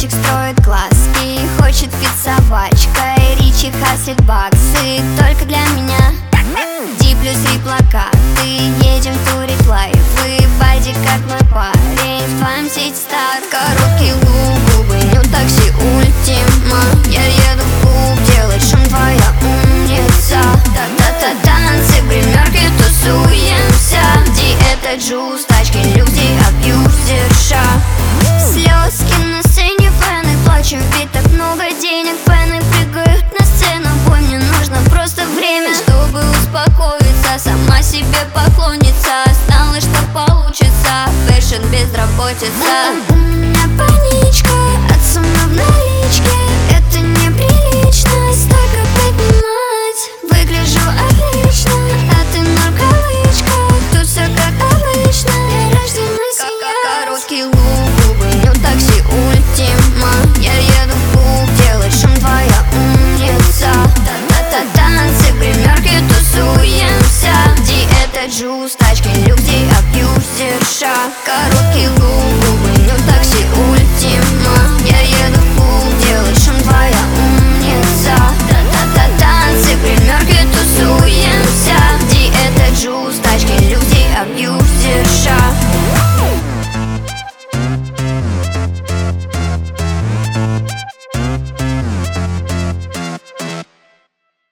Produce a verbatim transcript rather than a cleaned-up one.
мальчик строит глазки, хочет пить собачкой. Ричи хаслит баксы только для меня. Ди плюс три плакаты, едем турить лайфы. Бади как мой парень, в твоем сети стар. Короткий лук, губы, ню такси, ультима. Я еду в клуб, делать шум, твоя умница. Та-та-та, танцы, гримерки, тусуемся. Ди это джуз, тачки, люди, абьюзерша. Слезки на сцене, фэны, плачем, ведь так много денег. Фэны прыгают на сцену, бой, мне нужно просто время, чтобы успокоиться, сама себе поклонница. Знала, что получится, фэшн безработица. У меня паничка от суммы в наличке. Это неприлично столько поднимать. Выгляжу отлично, а ты ноль кавычка. Тут все как обычно, я рождена сиять. Короткий лук, губы, ню такси, ультима. Я еду в клуб, делать шум, твоя умница. Та-та-та, танцы, гримерки, тусуемся. Ди это джуз, тачки, люди, абьюзерша. Короткий лук, губы, ню такси, ультима. Я еду в клуб, делать шум, твоя умница. Та-та-та, танцы, гримерки, тусуемся. Ди это джуз, тачки, люди, абьюзерша.